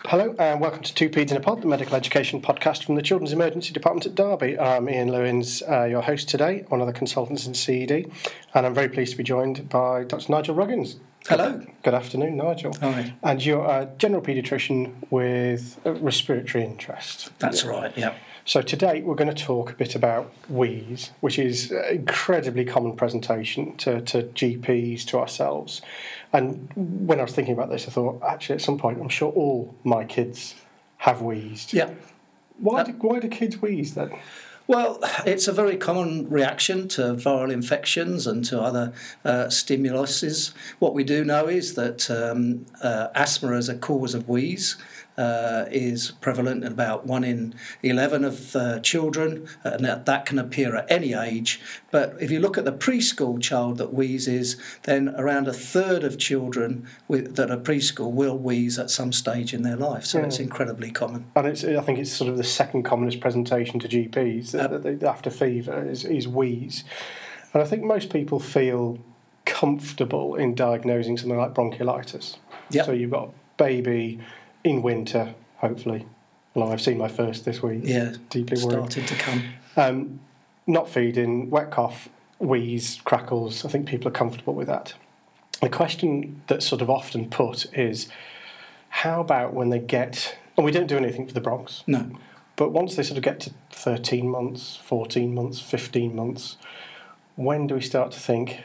Hello and welcome to Two Peds in a Pod, the medical education podcast from the Children's Emergency Department at Derby. I'm Ian Lewins, your host today, one of the consultants in CED, and I'm very pleased to be joined by Dr. Nigel Ruggins. Hello. Good afternoon, Nigel. Hi. And you're a general paediatrician with a respiratory interest. That's right, yeah. So today we're going to talk a bit about wheeze, which is an incredibly common presentation to GPs, to ourselves. And when I was thinking about this, I thought, actually, at some point, I'm sure all my kids have wheezed. Yeah. Why do kids wheeze then? Well, it's a very common reaction to viral infections and to other stimuluses. What we do know is that asthma as a cause of wheeze is prevalent in about 1 in 11 of children, and that can appear at any age. But if you look at the preschool child that wheezes, then around a third of children that are preschool will wheeze at some stage in their life. So it's incredibly common. And I think it's sort of the second commonest presentation to GPs that they, after fever is wheeze. And I think most people feel comfortable in diagnosing something like bronchiolitis. Yep. So you've got a baby in winter, hopefully. Well, I've seen my first this week. Yeah, deeply worried. starting to come. Not feeding, wet cough, wheeze, crackles. I think people are comfortable with that. The question that's sort of often put is, how about when they get... And we don't do anything for the bronchs. No. But once they sort of get to 13 months, 14 months, 15 months, when do we start to think...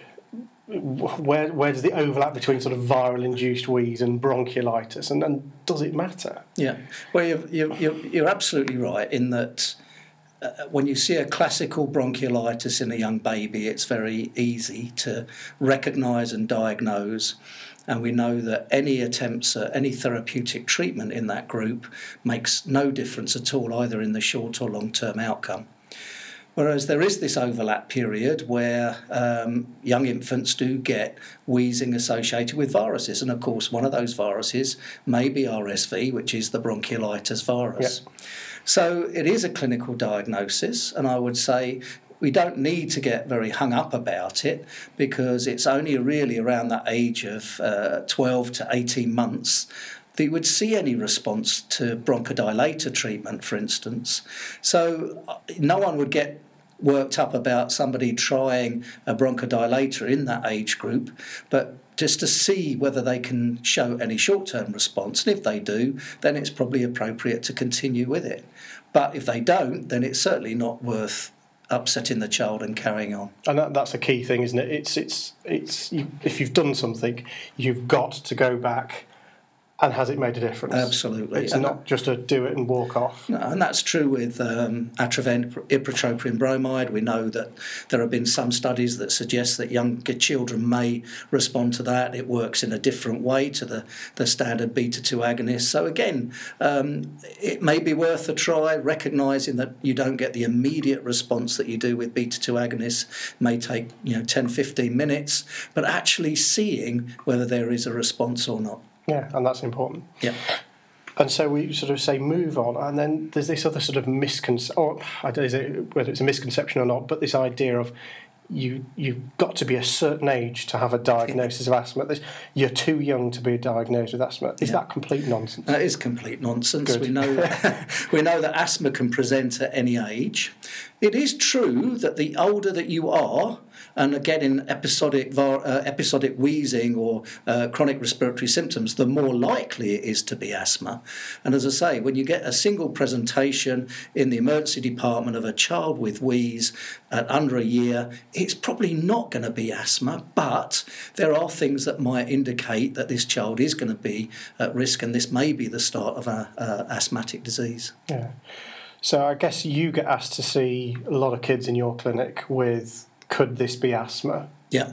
Where does the overlap between sort of viral-induced wheeze and bronchiolitis, and does it matter? Yeah, well, you're absolutely right in that when you see a classical bronchiolitis in a young baby, it's very easy to recognise and diagnose, and we know that any attempts at any therapeutic treatment in that group makes no difference at all, either in the short or long-term outcome. Whereas there is this overlap period where young infants do get wheezing associated with viruses. And of course, one of those viruses may be RSV, which is the bronchiolitis virus. Yep. So it is a clinical diagnosis, and I would say we don't need to get very hung up about it, because it's only really around that age of 12 to 18 months that you would see any response to bronchodilator treatment, for instance. So no one would get worked up about somebody trying a bronchodilator in that age group, but just to see whether they can show any short-term response. And if they do, then it's probably appropriate to continue with it. But if they don't, then it's certainly not worth upsetting the child and carrying on. And that's a key thing, isn't it? It's if you've done something, you've got to go back. And has it made a difference? Absolutely. It's not just a do it and walk off. No, and that's true with Atrovent ipratropium bromide. We know that there have been some studies that suggest that younger children may respond to that. It works in a different way to the standard beta-2 agonist. So again, it may be worth a try, recognising that you don't get the immediate response that you do with beta-2 agonists. It may take 10, 15 minutes, but actually seeing whether there is a response or not. Yeah, and that's important. Yeah. And so we sort of say move on, and then there's this other sort of misconception, or I don't know whether it's a misconception or not, but this idea of you've got to be a certain age to have a diagnosis of asthma. You're too young to be diagnosed with asthma. Is that complete nonsense? That is complete nonsense. Good. We know that asthma can present at any age. It is true that the older that you are, and again in episodic wheezing or chronic respiratory symptoms, the more likely it is to be asthma. And as I say, when you get a single presentation in the emergency department of a child with wheeze at under a year, it's probably not going to be asthma, but there are things that might indicate that this child is going to be at risk, and this may be the start of an asthmatic disease. Yeah. So I guess you get asked to see a lot of kids in your clinic with, could this be asthma? Yeah.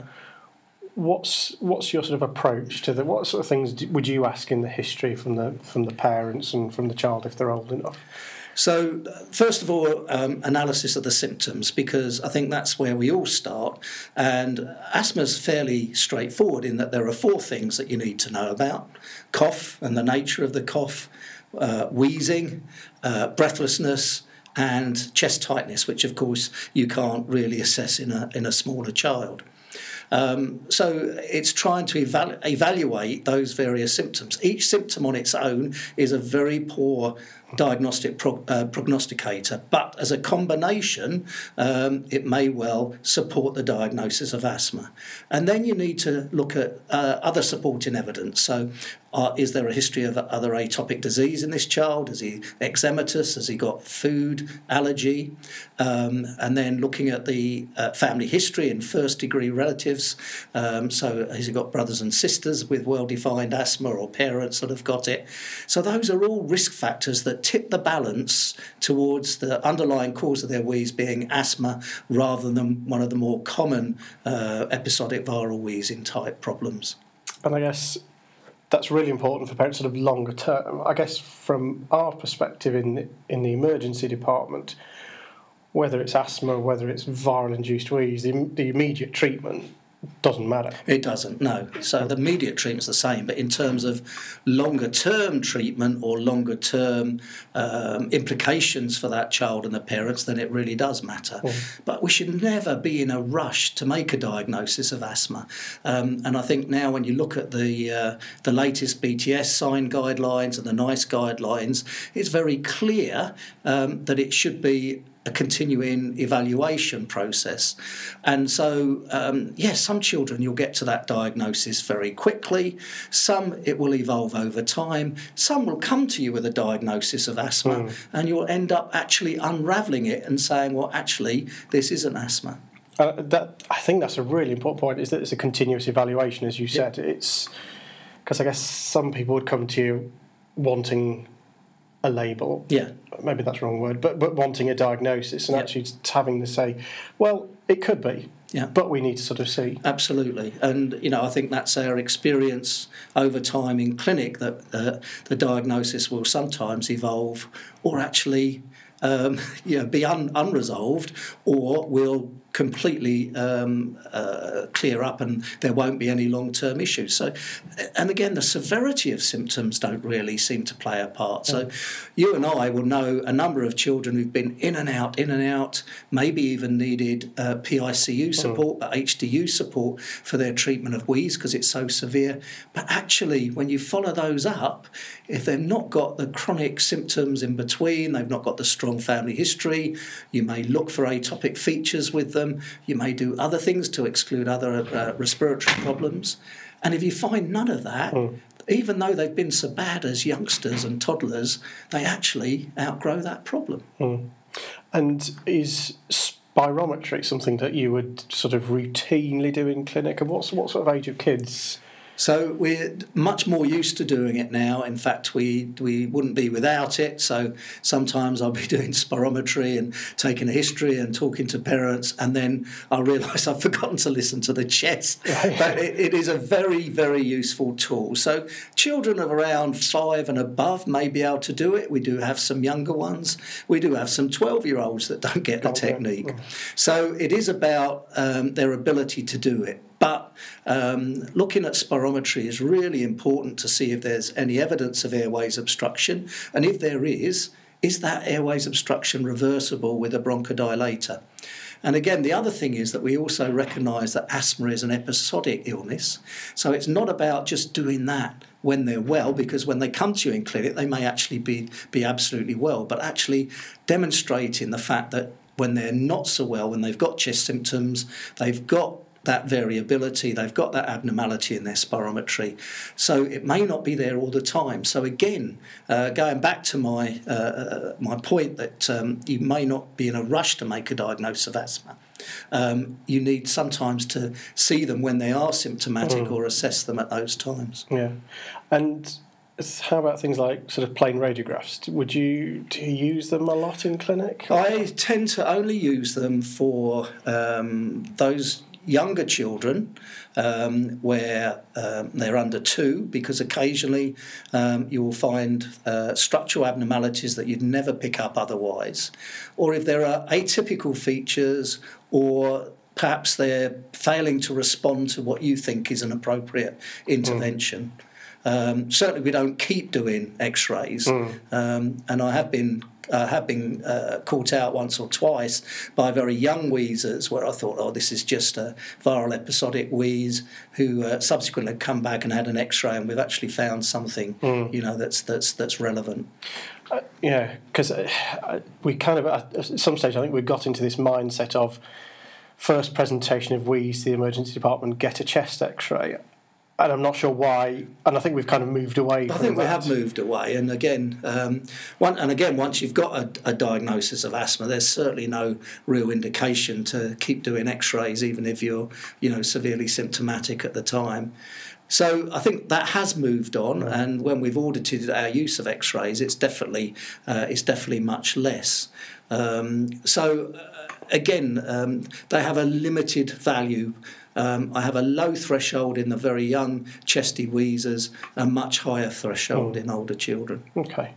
What's your sort of approach to what sort of things would you ask in the history from the parents and from the child if they're old enough? So, first of all, analysis of the symptoms, because I think that's where we all start. And asthma is fairly straightforward in that there are 4 things that you need to know about: cough and the nature of the cough, wheezing, breathlessness, and chest tightness, which of course you can't really assess in a smaller child. So it's trying to evaluate those various symptoms. Each symptom on its own is a very poor diagnostic prognosticator, but as a combination, it may well support the diagnosis of asthma. And then you need to look at other supporting evidence. So is there a history of other atopic disease in this child? Is he eczematous? Has he got food allergy? And then looking at the family history and first-degree relatives. So has he got brothers and sisters with well-defined asthma or parents that have got it? So those are all risk factors that tip the balance towards the underlying cause of their wheeze being asthma rather than one of the more common episodic viral wheezing type problems. And I guess that's really important for parents sort of longer term. I guess from our perspective in the emergency department, whether it's asthma, whether it's viral-induced wheeze, the immediate treatment doesn't matter. It doesn't, no. So the immediate treatment's the same, but in terms of longer-term treatment or longer-term implications for that child and the parents, then it really does matter. But we should never be in a rush to make a diagnosis of asthma. And I think now when you look at the latest BTS sign guidelines and the NICE guidelines, it's very clear that it should be a continuing evaluation process. And so, yes, some children you'll get to that diagnosis very quickly. Some it will evolve over time. Some will come to you with a diagnosis of asthma and you'll end up actually unravelling it and saying, well, actually, this isn't asthma. I think that's a really important point, is that it's a continuous evaluation, as you said. It's because I guess some people would come to you wanting a label. Yeah. Maybe that's the wrong word, but wanting a diagnosis and actually having to say, well, it could be, but we need to sort of see. Absolutely. And, I think that's our experience over time in clinic, that the diagnosis will sometimes evolve or actually be unresolved, or will completely clear up and there won't be any long-term issues. So, and again, the severity of symptoms don't really seem to play a part. So you and I will know a number of children who've been in and out, maybe even needed PICU support, but HDU support for their treatment of wheeze because it's so severe. But actually, when you follow those up, if they've not got the chronic symptoms in between, they've not got the strong family history, you may look for atopic features with them. You may do other things to exclude other respiratory problems. And if you find none of that, even though they've been so bad as youngsters and toddlers, they actually outgrow that problem. And is spirometry something that you would sort of routinely do in clinic? And what sort of age of kids? So we're much more used to doing it now. In fact, we wouldn't be without it. So sometimes I'll be doing spirometry and taking a history and talking to parents, and then I realise I've forgotten to listen to the chest. But it is a very, very useful tool. So children of around 5 and above may be able to do it. We do have some younger ones. We do have some 12-year-olds that don't get the technique. So it is about their ability to do it. But looking at spirometry is really important to see if there's any evidence of airways obstruction. And if there is that airways obstruction reversible with a bronchodilator? And again, the other thing is that we also recognise that asthma is an episodic illness. So it's not about just doing that when they're well, because when they come to you in clinic, they may actually be absolutely well, but actually demonstrating the fact that when they're not so well, when they've got chest symptoms, they've got that variability, they've got that abnormality in their spirometry. So it may not be there all the time. So again, going back to my point that you may not be in a rush to make a diagnosis of asthma. You need sometimes to see them when they are symptomatic or assess them at those times. Yeah. And how about things like sort of plain radiographs? Do you use them a lot in clinic? I tend to only use them for those younger children where they're under 2, because occasionally you will find structural abnormalities that you'd never pick up otherwise, or if there are atypical features, or perhaps they're failing to respond to what you think is an appropriate intervention. Certainly, we don't keep doing X-rays, and I have been caught out once or twice by very young wheezers where I thought, oh, this is just a viral episodic wheeze, who subsequently come back and had an X-ray, and we've actually found something, that's relevant. Because we kind of at some stage I think we got into this mindset of first presentation of wheeze to the emergency department, get a chest X-ray. And I'm not sure why, and I think we've kind of moved away from that. I think we have moved away, and again, once you've got a diagnosis of asthma, there's certainly no real indication to keep doing X-rays, even if you're, severely symptomatic at the time. So I think that has moved on, and when we've audited our use of X-rays, it's definitely much less. Again, they have a limited value. I have a low threshold in the very young chesty wheezers, a much higher threshold in older children. Okay.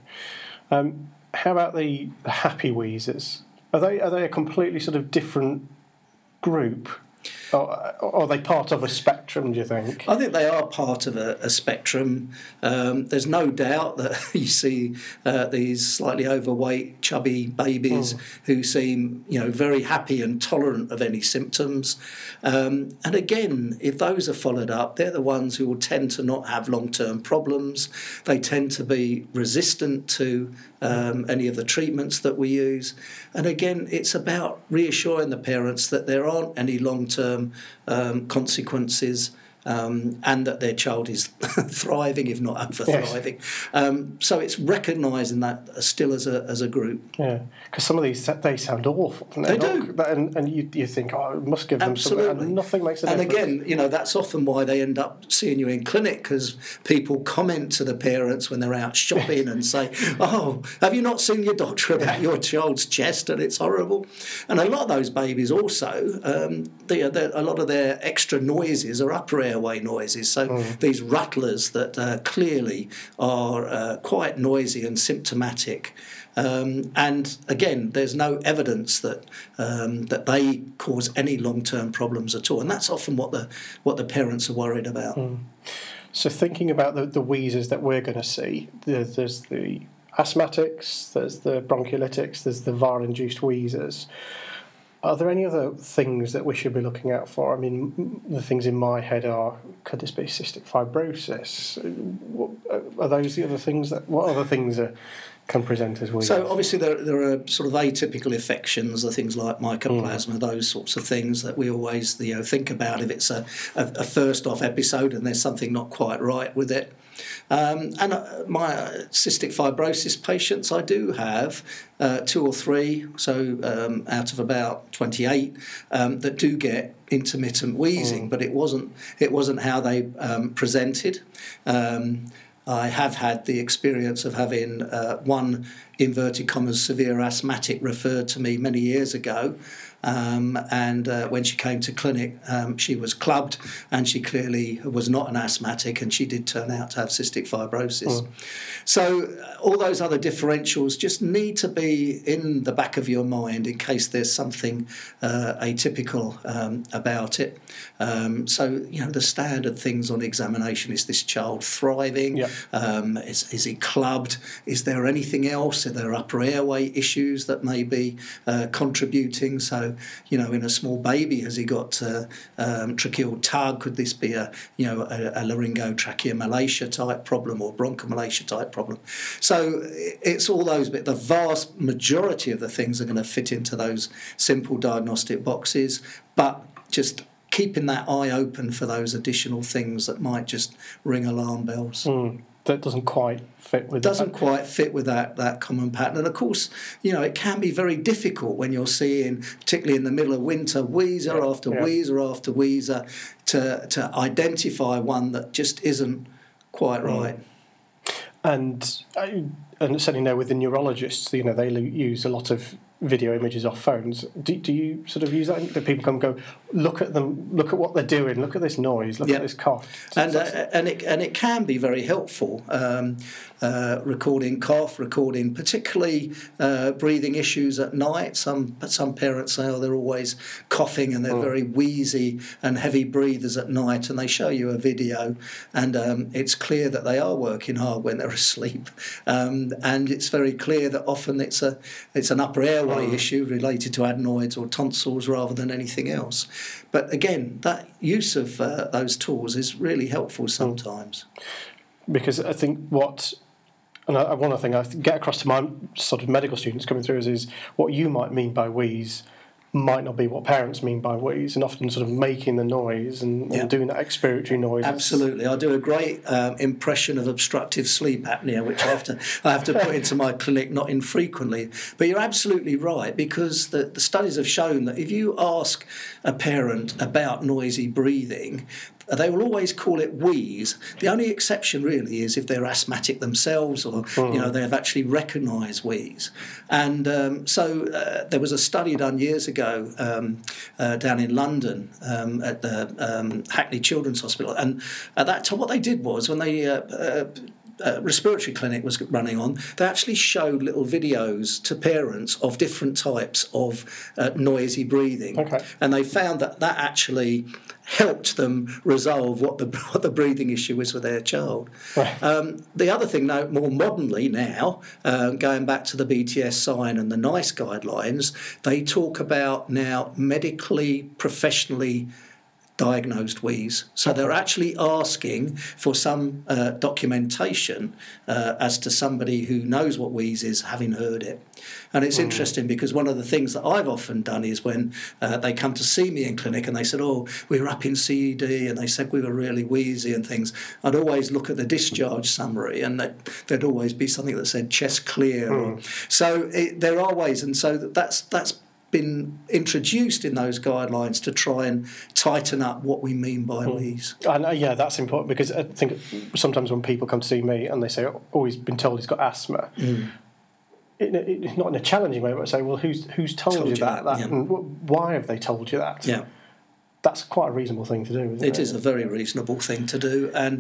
How about the happy wheezers? Are they a completely sort of different group? Or are they part of a spectrum, do you think? I think they are part of a spectrum. There's no doubt that you see these slightly overweight, chubby babies who seem, very happy and tolerant of any symptoms. And again, if those are followed up, they're the ones who will tend to not have long-term problems. They tend to be resistant to any of the treatments that we use. And again, it's about reassuring the parents that there aren't any long-term consequences, and that their child is thriving, if not over-thriving. Yes. So it's recognising that still as a group. Yeah, because some of these, they sound awful. They do. And you think, I must give them something, and nothing makes a difference. And again, that's often why they end up seeing you in clinic, because people comment to the parents when they're out shopping and say, oh, have you not seen your doctor about your child's chest, and it's horrible? And a lot of those babies also, a lot of their extra noises are upper airway noises. So these rattlers that clearly are quite noisy and symptomatic. And again, there's no evidence that they cause any long-term problems at all, and that's often what the parents are worried about. So thinking about the wheezers that we're going to see, there's the asthmatics, there's the bronchiolitics, there's the viral-induced wheezers. Are there any other things that we should be looking out for? I mean, the things in my head are, could this be cystic fibrosis? Are those the other things? What other things can present as wheezers? So obviously there are sort of atypical infections, the things like mycoplasma, those sorts of things that we always think about if it's a first-off episode and there's something not quite right with it. And my cystic fibrosis patients, I do have 2 or 3, so out of about 28, that do get intermittent wheezing, but it wasn't how they presented. I have had the experience of having one inverted commas severe asthmatic referred to me many years ago. And when she came to clinic, she was clubbed, and she clearly was not an asthmatic, and she did turn out to have cystic fibrosis. So all those other differentials just need to be in the back of your mind in case there's something atypical about it. So, the standard things on examination: is this child thriving? Yep. Is he clubbed? Is there anything else? Are there upper airway issues that may be contributing? So, in a small baby, has he got tracheal tug? Could this be a laryngotracheomalacia type problem or bronchomalacia type problem? So it's all those, but the vast majority of the things are going to fit into those simple diagnostic boxes, but just keeping that eye open for those additional things that might just ring alarm bells. That doesn't quite fit with that common pattern. And of course, it can be very difficult when you're seeing, particularly in the middle of winter, wheezer after wheezer after wheezer, to identify one that just isn't quite right. And certainly know with the neurologists, they use a lot of video images off phones. Do you sort of use that? That people come and go, look at them, look at what they're doing, look at this noise, look at this cough. And it can be very helpful. Recording cough, recording particularly breathing issues at night. Some parents say, they're always coughing and they're very wheezy and heavy breathers at night, and they show you a video, and it's clear that they are working hard when they're asleep, and it's very clear that often it's an upper airway issue related to adenoids or tonsils rather than anything else. But again, that use of those tools is really helpful sometimes. Because I think one thing I get across to my sort of medical students coming through is what you might mean by wheeze might not be what parents mean by wheeze, and often sort of making the noise and doing that expiratory noise. Absolutely. I do a great impression of obstructive sleep apnea, which I have to put into my clinic not infrequently. But you're absolutely right, because the studies have shown that if you ask a parent about noisy breathing, they will always call it wheeze. The only exception really is if they're asthmatic themselves, or they have actually recognised wheeze. And so there was a study done years ago down in London at the Hackney Children's Hospital, and at that time what they did was, when they respiratory clinic was running on, they actually showed little videos to parents of different types of noisy breathing, and they found that actually helped them resolve what the breathing issue was with their child. The other thing, now, more modernly now, going back to the BTS sign and the NICE guidelines, they talk about now medically, professionally diagnosed wheeze. So they're actually asking for some documentation as to somebody who knows what wheeze is, having heard it. And it's interesting, because one of the things that I've often done is when they come to see me in clinic and they said, we were up in CED and they said we were really wheezy and things, I'd always look at the discharge summary, and there'd always be something that said chest clear. So there are ways, and so that's been introduced in those guidelines to try and tighten up what we mean by wheeze. And that's important, because I think sometimes when people come to see me and they say, he's been told he's got asthma, it's not in a challenging way, but I say, well, who's told you that? And why have they told you that? Yeah. That's quite a reasonable thing to do, isn't it? It is a very reasonable thing to do. And,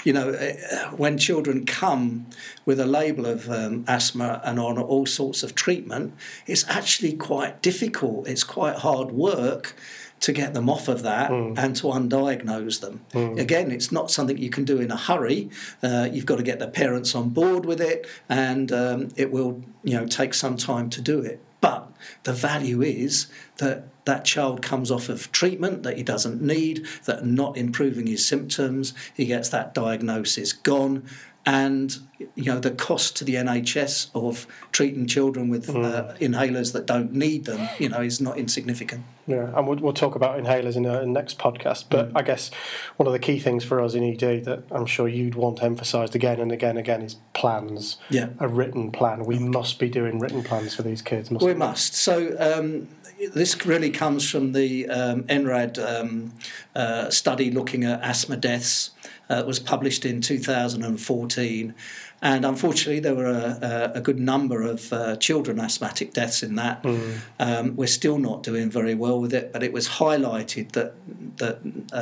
when children come with a label of asthma and on all sorts of treatment, it's actually quite difficult. It's quite hard work to get them off of that and to undiagnose them. Again, it's not something you can do in a hurry. You've got to get the parents on board with it, and it will, take some time to do it. But the value is that child comes off of treatment that he doesn't need, that are not improving his symptoms. He gets that diagnosis gone. And, the cost to the NHS of treating children with inhalers that don't need them, is not insignificant. Yeah, and we'll talk about inhalers in a next podcast. But I guess one of the key things for us in ED that I'm sure you'd want emphasised again and again is plans. Yeah. A written plan. We must be doing written plans for these kids, mustn't we? We must. So this really comes from the NRAD study looking at asthma deaths. It was published in 2014, and unfortunately there were a good number of children asthmatic deaths in that. We're still not doing very well with it, but it was highlighted that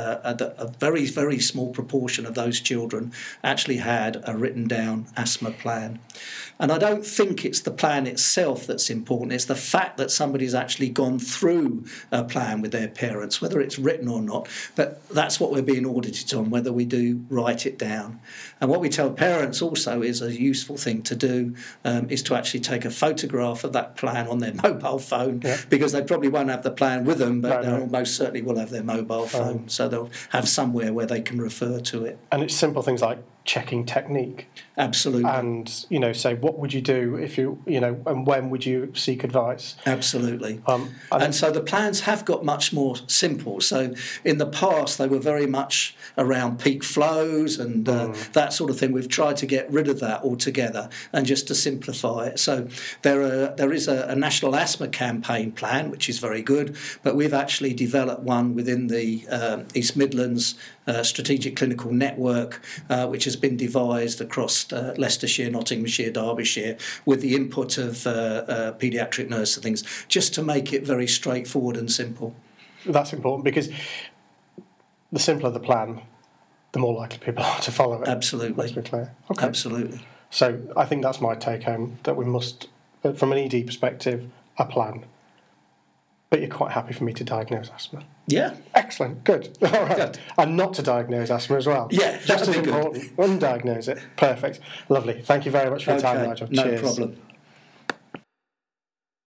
a very, very small proportion of those children actually had a written down asthma plan. And I don't think it's the plan itself that's important, it's the fact that somebody's actually gone through a plan with their parents, whether it's written or not, but that's what we're being audited on, whether we do write it down. And what we tell parents also is a useful thing to do is to actually take a photograph of that plan on their mobile phone, because they probably won't have the plan with them, but they almost certainly will have their mobile phone, so they'll have somewhere where they can refer to it. And it's simple things like checking technique. Absolutely. And, say, what would you do if and when would you seek advice? Absolutely. And so the plans have got much more simple. So in the past, they were very much around peak flows and that sort of thing. We've tried to get rid of that altogether and just to simplify it. So there is a national asthma campaign plan, which is very good, but we've actually developed one within the East Midlands strategic clinical network, which has been devised across Leicestershire, Nottinghamshire, Derbyshire, with the input of paediatric nurse and things, just to make it very straightforward and simple. That's important, because the simpler the plan, the more likely people are to follow it. Absolutely. Let's be clear. Okay. Absolutely. So I think that's my take home, that we must, from an ED perspective, a plan. But you're quite happy for me to diagnose asthma? Yeah. Excellent, good. All right. Good. And not to diagnose asthma as well. Yeah, just as that'd be good. important. Undiagnose it. Perfect. Lovely. Thank you very much for your time, Nigel. No Cheers. problem.